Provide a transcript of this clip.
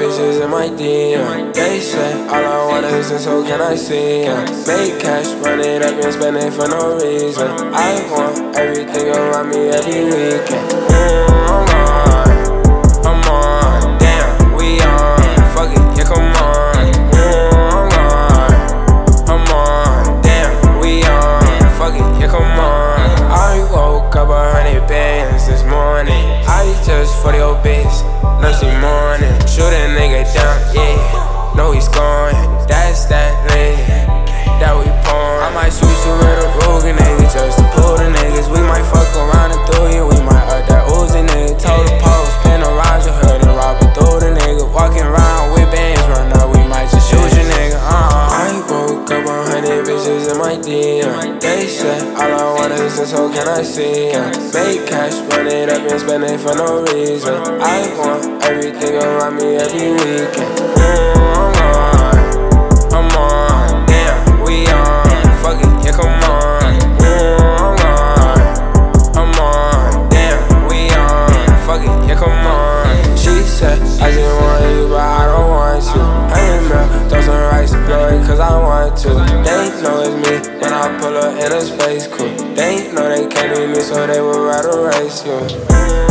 bitches in my DM. They say all I want is and so can I see ya. Make cash, run it up and spend it for no reason. I want everything around me every weekend. I'm on, damn, we on. Fuck it, yeah, come on. I'm on, damn, we on. Fuck it, yeah, come on. I woke up 100 bands this morning. I just for your bitch, no she morning. Shoot a nigga down, yeah, no he's gone. That's that nigga that we porn. I might shoot you with a Ruger nigga just to pull the niggas. We might fuck around and through you, we might hurt that Uzi nigga. Told the post, spin around your hood and rob it through the nigga. Walking around with bands, run up, we might just shoot your nigga. I woke up 100 bitches in my DM. They said all I want is and so can I see ya. Make cash, run it up and spend it for no reason. I want everything around me every weekend. I'm on, damn, we on. Fuck it, yeah, come on. I'm on, damn, we on. Fuck it, yeah, come on. She said, I just want you, but I don't want you. I ain't mad, throw some rice, blow it, cause I want to. They know it's me when I pull up in a space coupe. They know they can't beat me, so they would rather race you.